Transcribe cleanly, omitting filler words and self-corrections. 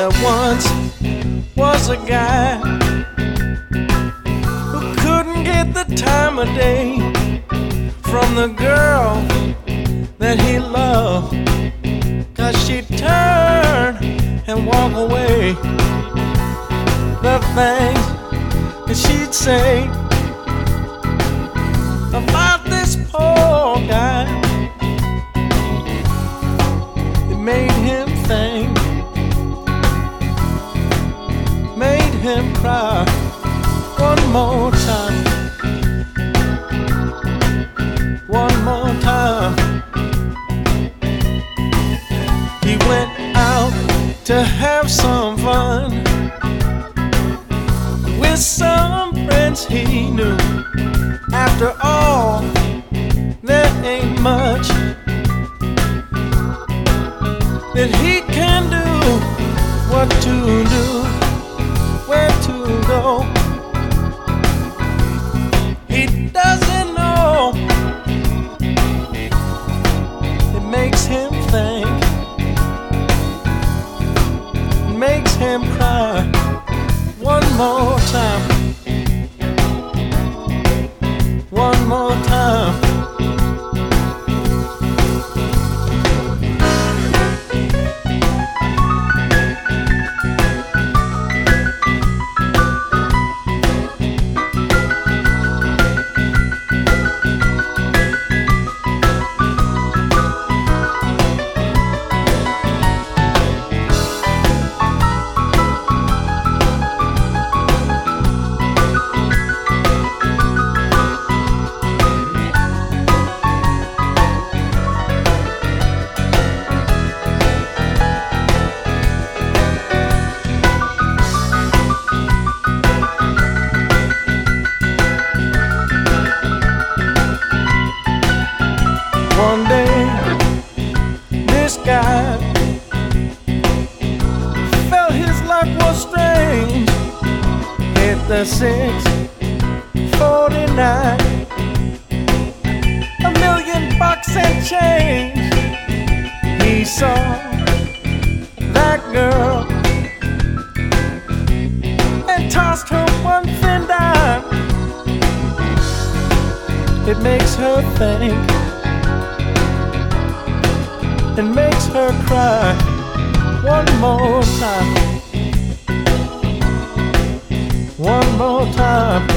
There once was a guy who couldn't get the time of day from the girl that he loved, 'cause she'd turn and walk away. The things that she'd say about this poor guy, it made him think, made him cry. One more time, one more time. He went out to have some fun with some friends he knew. After all, there ain't much that he can do. What to do, where to go, he doesn't know. It makes him think, it makes him cry. One more time, one more time. One day, this guy felt his luck was strange. Hit the 649, $1,000,000 and change. He saw that girl and tossed her one thin dime. It makes her think, it makes her cry. One more time, one more time.